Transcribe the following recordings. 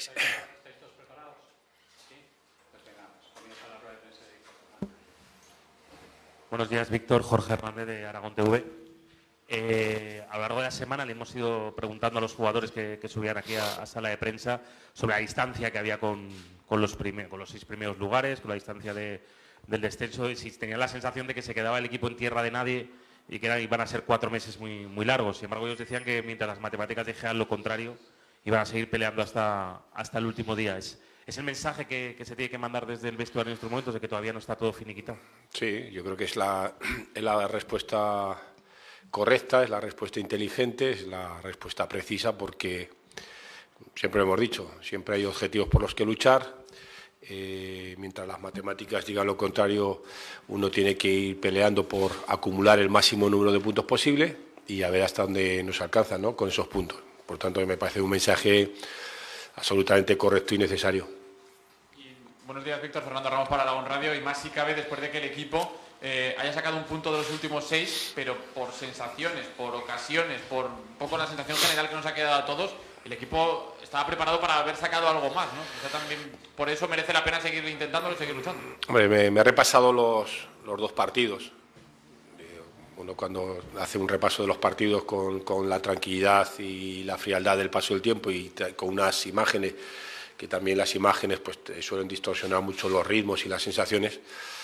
¿Estáis todos preparados? Sí. Pues venga, comienza la rueda de prensa de Víctor. Buenos días, Víctor. Jorge Hernández, de Aragón TV. A lo largo de la semana le hemos ido preguntando a los jugadores que subían aquí a sala de prensa sobre la distancia que había con los 6 primeros lugares, con la distancia del descenso, y si tenían la sensación de que se quedaba el equipo en tierra de nadie y que iban a ser 4 meses muy, muy largos. Sin embargo, ellos decían que mientras las matemáticas dijeran lo contrario, iban a seguir peleando hasta el último día. ¿Es el mensaje que se tiene que mandar desde el vestuario en estos momentos, de que todavía no está todo finiquitado? Sí, yo creo que es la respuesta correcta, es la respuesta inteligente, es la respuesta precisa, porque siempre lo hemos dicho, siempre hay objetivos por los que luchar. Mientras las matemáticas digan lo contrario, uno tiene que ir peleando por acumular el máximo número de puntos posible y a ver hasta dónde nos alcanza, ¿no?, con esos puntos. Por tanto, me parece un mensaje absolutamente correcto y necesario. Buenos días, Víctor. Fernando Ramos para Aragón Radio. Y más si cabe después de que el equipo haya sacado un punto de los últimos 6, pero por sensaciones, por ocasiones, por un poco la sensación general que nos ha quedado a todos, el equipo estaba preparado para haber sacado algo más, ¿no? O sea, también por eso merece la pena seguir intentándolo y seguir luchando. Hombre, me he repasado los 2 partidos. Uno, cuando hace un repaso de los partidos con la tranquilidad y la frialdad del paso del tiempo y con unas imágenes, que también las imágenes pues suelen distorsionar mucho los ritmos y las sensaciones,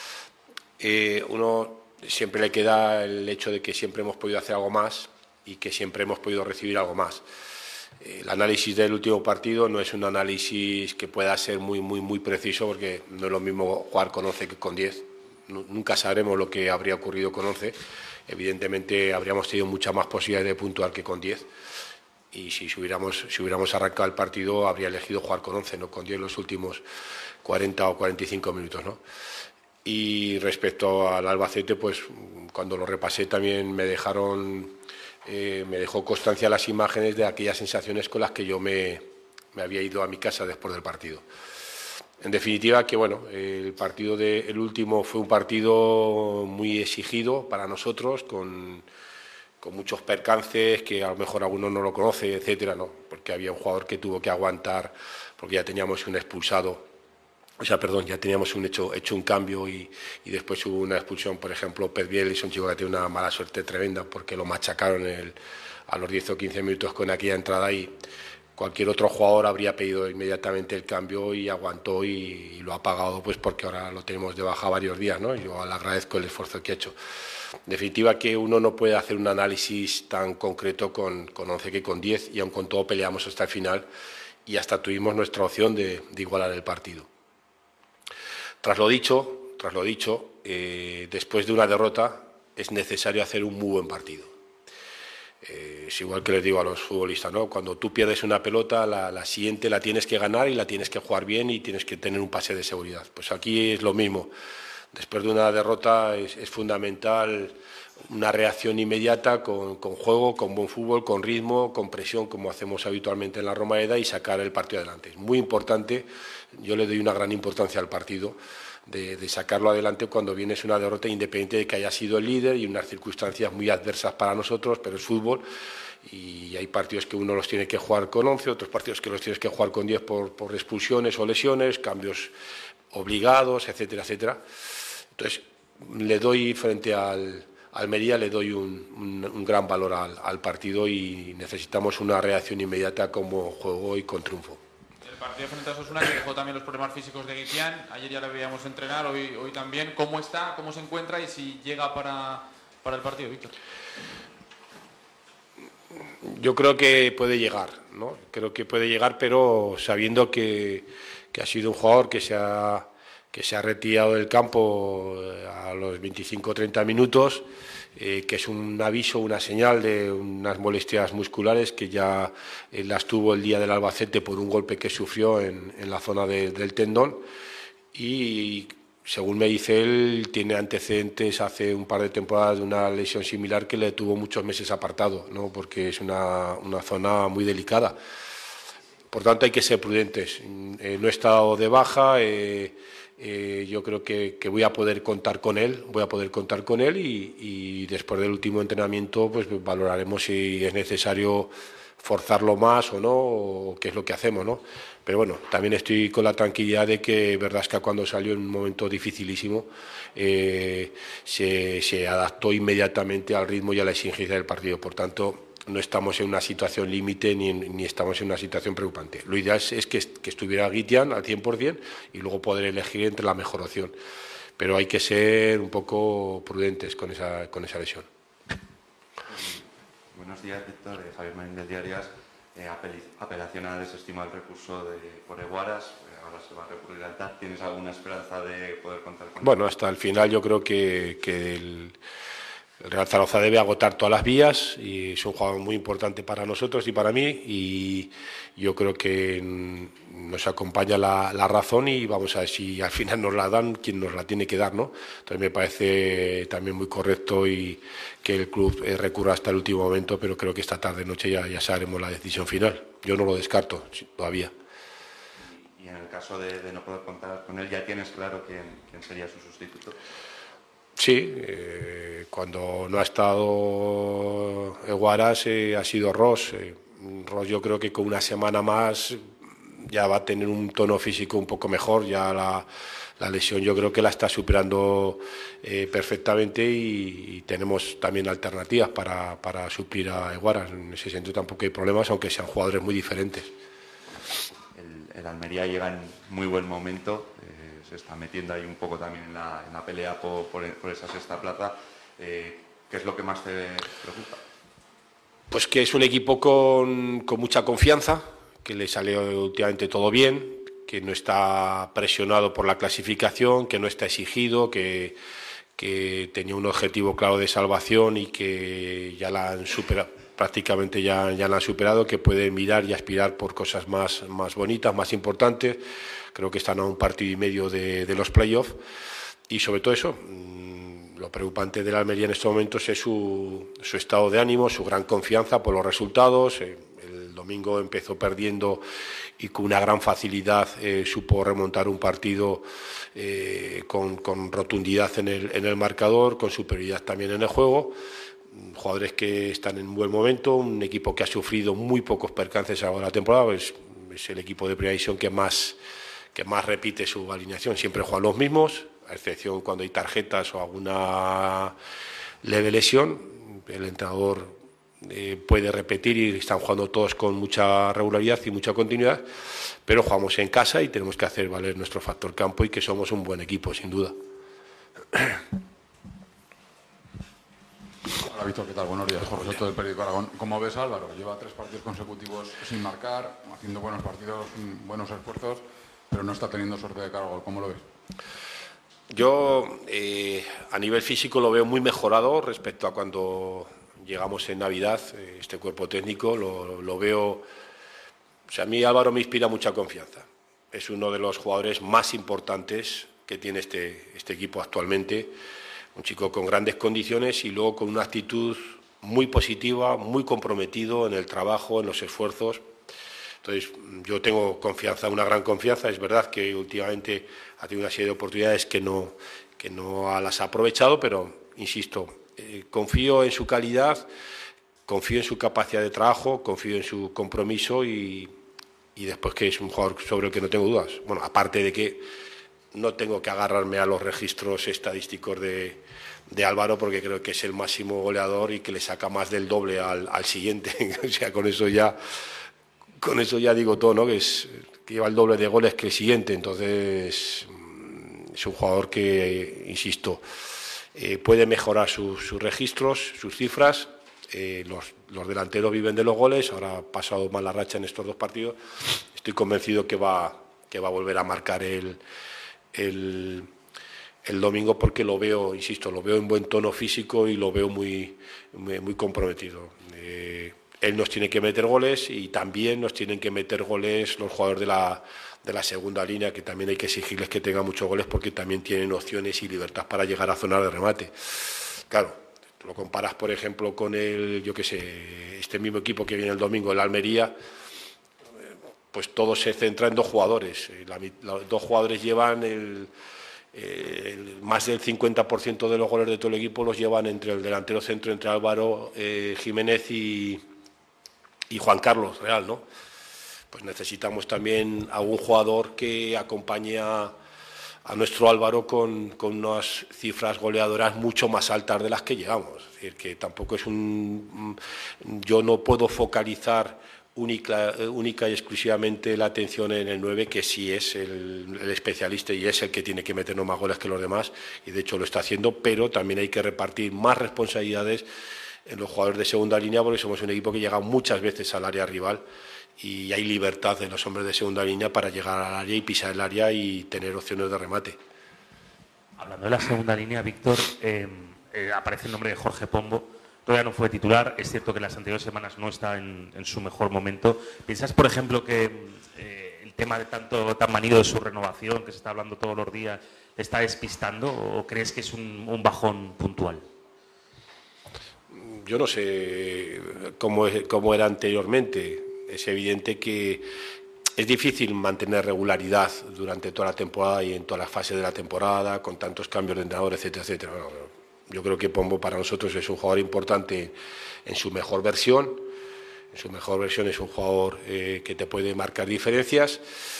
uno siempre le queda el hecho de que siempre hemos podido hacer algo más y que siempre hemos podido recibir algo más. El análisis del último partido no es un análisis que pueda ser muy preciso, porque no es lo mismo jugar con 11 que con 10. Nunca sabremos lo que habría ocurrido con 11. Evidentemente habríamos tenido muchas más posibilidades de puntuar que con 10. Y si hubiéramos arrancado el partido, habría elegido jugar con 11, no con 10 los últimos 40 o 45 minutos, ¿no? Y respecto al Albacete, pues cuando lo repasé también me dejó constancia las imágenes de aquellas sensaciones con las que yo me había ido a mi casa después del partido. En definitiva, que bueno, el último fue un partido muy exigido para nosotros, con muchos percances que a lo mejor alguno no lo conoce, etcétera, ¿no? Porque había un jugador que tuvo que aguantar, porque ya teníamos un expulsado, ya teníamos hecho un cambio y después hubo una expulsión. Por ejemplo, Pez Biel es un chico que tiene una mala suerte tremenda, porque lo machacaron a los 10 o 15 minutos con aquella entrada, y cualquier otro jugador habría pedido inmediatamente el cambio y aguantó y lo ha pagado, pues porque ahora lo tenemos de baja varios días, ¿no? Yo le agradezco el esfuerzo que ha hecho. En definitiva, que uno no puede hacer un análisis tan concreto con 11 que con 10, y aun con todo peleamos hasta el final y hasta tuvimos nuestra opción de igualar el partido. Tras lo dicho, después de una derrota es necesario hacer un muy buen partido. Es igual que les digo a los futbolistas, ¿no? Cuando tú pierdes una pelota, la siguiente la tienes que ganar y la tienes que jugar bien y tienes que tener un pase de seguridad. Pues aquí es lo mismo. Después de una derrota es fundamental una reacción inmediata, con juego, con buen fútbol, con ritmo, con presión, como hacemos habitualmente en la Romareda, y sacar el partido adelante. Es muy importante, yo le doy una gran importancia al partido, de sacarlo adelante cuando vienes una derrota, independiente de que haya sido el líder y unas circunstancias muy adversas para nosotros, pero es fútbol y hay partidos que uno los tiene que jugar con 11, otros partidos que los tienes que jugar con 10 por expulsiones o lesiones, cambios obligados, etcétera, etcétera. Entonces, le doy, frente al Almería, le doy un gran valor al partido, y necesitamos una reacción inmediata con buen juego y con triunfo. El partido frente a Osasuna, que dejó también los problemas físicos de Guitián, ayer ya le veíamos entrenar, hoy también. ¿Cómo está? ¿Cómo se encuentra? Y si llega para el partido, Víctor. Yo creo que puede llegar, ¿no? Creo que puede llegar, pero sabiendo que ha sido un jugador que se ha retirado del campo a los 25 o 30 minutos, que es un aviso, una señal de unas molestias musculares que ya las tuvo el día del Albacete por un golpe que sufrió en la zona del tendón, y según me dice él, tiene antecedentes hace un par de temporadas de una lesión similar que le tuvo muchos meses apartado, ¿no? Porque es una zona muy delicada. Por tanto, hay que ser prudentes. No he estado de baja. Yo creo que voy a poder contar con él, y después del último entrenamiento pues valoraremos si es necesario forzarlo más o no, o qué es lo que hacemos, ¿no? Pero bueno, también estoy con la tranquilidad de que Verdasca, cuando salió en un momento dificilísimo, se adaptó inmediatamente al ritmo y a la exigencia del partido. Por tanto, no estamos en una situación límite ni estamos en una situación preocupante. Lo ideal es que estuviera Guitián al 100% y luego poder elegir entre la mejor opción. Pero hay que ser un poco prudentes con esa lesión. Buenos días, Víctor. Javier Marín del Diarias. Apelación a desestimar el recurso por Eguaras. Ahora se va a recurrir al TAC. ¿Tienes alguna esperanza de poder contar con él? Bueno, hasta el final yo creo que el Real Zaragoza debe agotar todas las vías y es un jugador muy importante para nosotros y para mí, y yo creo que nos acompaña la razón y vamos a ver si al final nos la dan quien nos la tiene que dar, ¿no? Entonces me parece también muy correcto y que el club recurra hasta el último momento, pero creo que esta tarde noche ya sabremos la decisión final. Yo no lo descarto todavía. Y en el caso de no poder contar con él, ¿ya tienes claro quién sería su sustituto? Sí, cuando no ha estado Eguaras ha sido Ross. Ross yo creo que con una semana más ya va a tener un tono físico un poco mejor, ya la lesión yo creo que la está superando perfectamente y tenemos también alternativas para suplir a Eguaras. En ese sentido tampoco hay problemas, aunque sean jugadores muy diferentes. El Almería llega en muy buen momento, se está metiendo ahí un poco también en la pelea por esa sexta plaza. ¿Qué es lo que más te preocupa? Pues que es un equipo con mucha confianza, que le salió últimamente todo bien, que no está presionado por la clasificación, que no está exigido, que tenía un objetivo claro de salvación y que ya la han superado, prácticamente ya la han superado, que puede mirar y aspirar por cosas más bonitas, más importantes. Creo que están a un partido y medio de los playoffs y sobre todo eso, lo preocupante de la Almería en estos momentos es su estado de ánimo, su gran confianza por los resultados. El domingo empezó perdiendo y con una gran facilidad supo remontar un partido con rotundidad en el marcador, con superioridad también en el juego. Jugadores que están en un buen momento, un equipo que ha sufrido muy pocos percances a lo largo de la temporada, es el equipo de Primera División que más repite su alineación, siempre juegan los mismos, a excepción cuando hay tarjetas o alguna leve lesión. El entrenador puede repetir y están jugando todos con mucha regularidad y mucha continuidad, pero jugamos en casa y tenemos que hacer valer nuestro factor campo y que somos un buen equipo, sin duda. Hola Víctor, ¿qué tal? Buenos días, Jorge Soto del Periódico Aragón. ¿Cómo ves a Álvaro? Lleva 3 partidos consecutivos sin marcar, haciendo buenos partidos, buenos esfuerzos, pero no está teniendo suerte de cara al gol. ¿Cómo lo ves? Yo a nivel físico lo veo muy mejorado respecto a cuando llegamos en Navidad. Este cuerpo técnico lo veo... O sea, a mí Álvaro me inspira mucha confianza. Es uno de los jugadores más importantes que tiene este equipo actualmente. Un chico con grandes condiciones y luego con una actitud muy positiva, muy comprometido en el trabajo, en los esfuerzos. Entonces, yo tengo confianza, una gran confianza. Es verdad que últimamente ha tenido una serie de oportunidades que no las ha aprovechado, pero, insisto, confío en su calidad, confío en su capacidad de trabajo, confío en su compromiso y después que es un jugador sobre el que no tengo dudas. Bueno, aparte de que no tengo que agarrarme a los registros estadísticos de Álvaro, porque creo que es el máximo goleador y que le saca más del doble al siguiente. O sea, con eso ya digo todo, ¿no? Que lleva el doble de goles que el siguiente. Entonces es un jugador que, insisto, puede mejorar sus registros, sus cifras. Los delanteros viven de los goles. Ahora ha pasado mala racha en estos 2 partidos. Estoy convencido que va a volver a marcar el domingo, porque lo veo, insisto, lo veo en buen tono físico y lo veo muy comprometido. Él nos tiene que meter goles y también nos tienen que meter goles los jugadores de la segunda línea, que también hay que exigirles que tengan muchos goles porque también tienen opciones y libertad para llegar a zona de remate. Claro, lo comparas, por ejemplo, con este mismo equipo que viene el domingo, el Almería, pues todo se centra en 2 jugadores. Los 2 jugadores llevan más del 50% de los goles de todo el equipo los llevan entre el delantero centro, entre Álvaro Jiménez y y Juan Carlos Real, ¿no? Pues necesitamos también algún jugador que acompañe a nuestro Álvaro con unas cifras goleadoras mucho más altas de las que llegamos. Es decir, que tampoco es yo no puedo focalizar única y exclusivamente la atención en el 9, que sí es el especialista y es el que tiene que meternos más goles que los demás, y de hecho lo está haciendo, pero también hay que repartir más responsabilidades en los jugadores de segunda línea, porque somos un equipo que llega muchas veces al área rival y hay libertad de los hombres de segunda línea para llegar al área y pisar el área y tener opciones de remate. Hablando de la segunda línea, Víctor, aparece el nombre de Jorge Pombo. Todavía no fue titular, es cierto que en las anteriores semanas no está en su mejor momento. ¿Piensas, por ejemplo, que el tema de tan manido de su renovación, que se está hablando todos los días, te está despistando o crees que es un bajón puntual? Yo no sé cómo era anteriormente. Es evidente que es difícil mantener regularidad durante toda la temporada y en todas las fases de la temporada, con tantos cambios de entrenador, etcétera, etcétera. Bueno, yo creo que Pombo para nosotros es un jugador importante en su mejor versión. En su mejor versión es un jugador que te puede marcar diferencias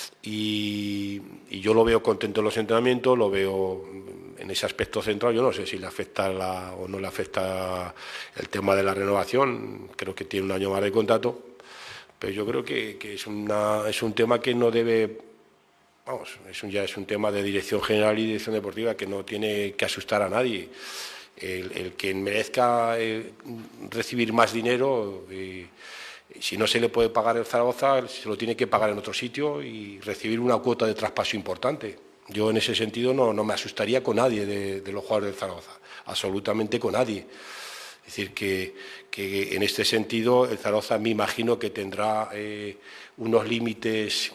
y yo lo veo contento en los entrenamientos, lo veo en ese aspecto central. Yo no sé si le afecta o no le afecta el tema de la renovación. Creo que tiene un año más de contrato. Pero yo creo que es un tema que no debe, ya es un tema de dirección general y dirección deportiva que no tiene que asustar a nadie. El que merezca recibir más dinero, si no se le puede pagar el Zaragoza, se lo tiene que pagar en otro sitio y recibir una cuota de traspaso importante. Yo en ese sentido no me asustaría con nadie de los jugadores del Zaragoza, absolutamente con nadie. Es decir, que en este sentido el Zaragoza me imagino que tendrá unos límites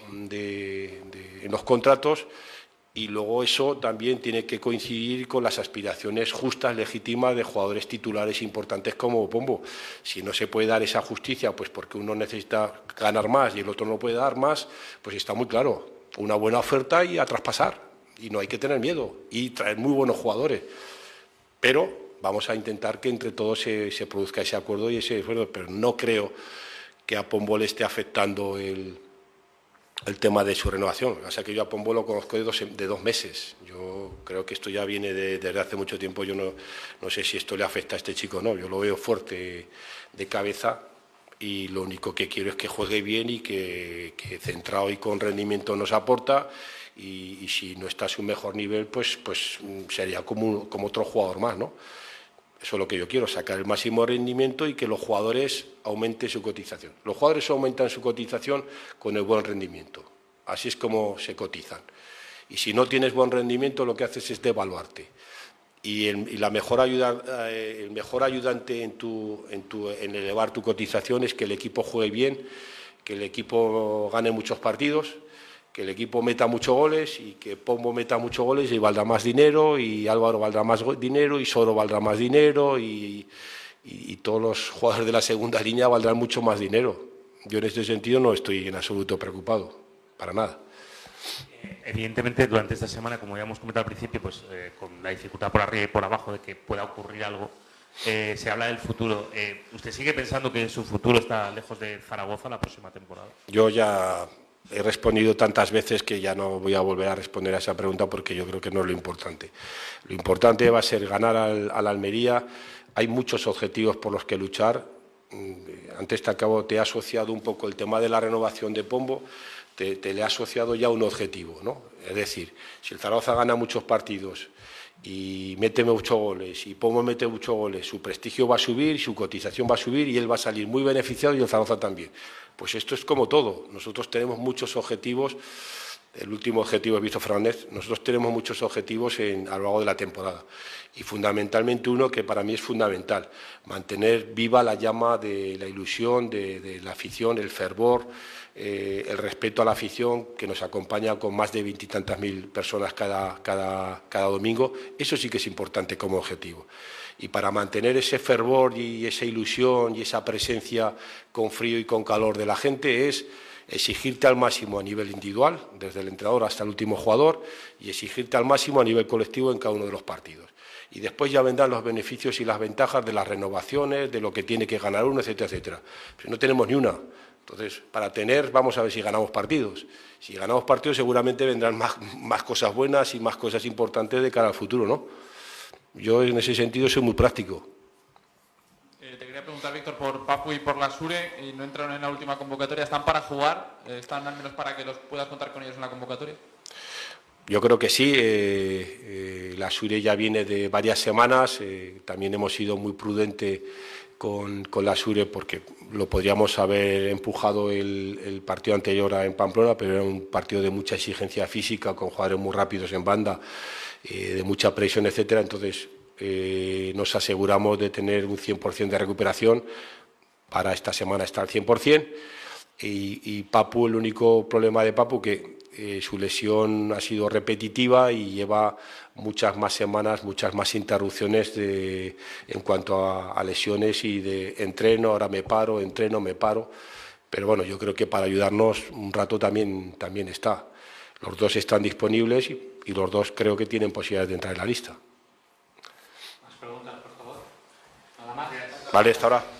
en los contratos y luego eso también tiene que coincidir con las aspiraciones justas, legítimas de jugadores titulares importantes como Pombo. Si no se puede dar esa justicia, pues porque uno necesita ganar más y el otro no puede dar más, pues está muy claro, una buena oferta y a traspasar. Y no hay que tener miedo y traer muy buenos jugadores. Pero vamos a intentar que entre todos se produzca ese acuerdo y ese esfuerzo, pero no creo que a Pombo le esté afectando el tema de su renovación. O sea que yo a Pombo lo conozco de 2 meses. Yo creo que esto ya viene desde hace mucho tiempo. Yo no sé si esto le afecta a este chico o no. Yo lo veo fuerte de cabeza y lo único que quiero es que juegue bien y que centrado y con rendimiento nos aporta. Y si no está a su mejor nivel, pues sería como otro jugador más, ¿no? Eso es lo que yo quiero, sacar el máximo rendimiento y que los jugadores aumenten su cotización. Los jugadores aumentan su cotización con el buen rendimiento. Así es como se cotizan. Y si no tienes buen rendimiento, lo que haces es devaluarte. Y el mejor ayudante en elevar tu cotización es que el equipo juegue bien, que el equipo gane muchos partidos, que el equipo meta muchos goles y que Pombo meta muchos goles y valdrá más dinero y Álvaro valdrá más dinero y Soro valdrá más dinero y todos los jugadores de la segunda línea valdrán mucho más dinero. Yo en este sentido no estoy en absoluto preocupado, para nada. Evidentemente, durante esta semana, como ya hemos comentado al principio, pues con la dificultad por arriba y por abajo de que pueda ocurrir algo, se habla del futuro. ¿Usted sigue pensando que su futuro está lejos de Zaragoza la próxima temporada? Yo ya he respondido tantas veces que ya no voy a volver a responder a esa pregunta porque yo creo que no es lo importante. Lo importante va a ser ganar al Almería. Hay muchos objetivos por los que luchar. Antes te he asociado un poco el tema de la renovación de Pombo, te le he asociado ya un objetivo, ¿no? Es decir, si el Zaragoza gana muchos partidos y mete muchos goles y Pombo mete muchos goles, su prestigio va a subir, su cotización va a subir y él va a salir muy beneficiado y el Zaragoza también. Pues esto es como todo. Nosotros tenemos muchos objetivos. El último objetivo es Víctor Fernández. Nosotros tenemos muchos objetivos a lo largo de la temporada. Y fundamentalmente uno que para mí es fundamental, mantener viva la llama de la ilusión, de la afición, el fervor, el respeto a la afición que nos acompaña con más de 20 y tantas mil personas cada domingo. Eso sí que es importante como objetivo. Y para mantener ese fervor y esa ilusión y esa presencia con frío y con calor de la gente es exigirte al máximo a nivel individual, desde el entrenador hasta el último jugador, y exigirte al máximo a nivel colectivo en cada uno de los partidos. Y después ya vendrán los beneficios y las ventajas de las renovaciones, de lo que tiene que ganar uno, etcétera, etcétera. Pero no tenemos ni una. Entonces, para tener, vamos a ver si ganamos partidos. Si ganamos partidos seguramente vendrán más cosas buenas y más cosas importantes de cara al futuro, ¿no? Yo en ese sentido soy muy práctico. Te quería preguntar, Víctor, por Papu y por la Sure, y no entraron en la última convocatoria. ¿Están para jugar? ¿Están al menos para que los puedas contar con ellos en la convocatoria? Yo creo que sí. La Sure ya viene de varias semanas. También hemos sido muy prudentes con la Sure porque lo podríamos haber empujado el partido anterior en Pamplona, pero era un partido de mucha exigencia física, con jugadores muy rápidos en banda, de mucha presión, etcétera. Entonces nos aseguramos de tener un 100% de recuperación. Para esta semana está al 100%. Y Papu, el único problema de Papu que su lesión ha sido repetitiva y lleva muchas más semanas, muchas más interrupciones en cuanto a lesiones y de entreno, ahora me paro, entreno, me paro. Pero bueno, yo creo que para ayudarnos un rato también está. Los dos están disponibles y los dos creo que tienen posibilidades de entrar en la lista. Más preguntas, por favor. Nada más. Vale, hasta ahora.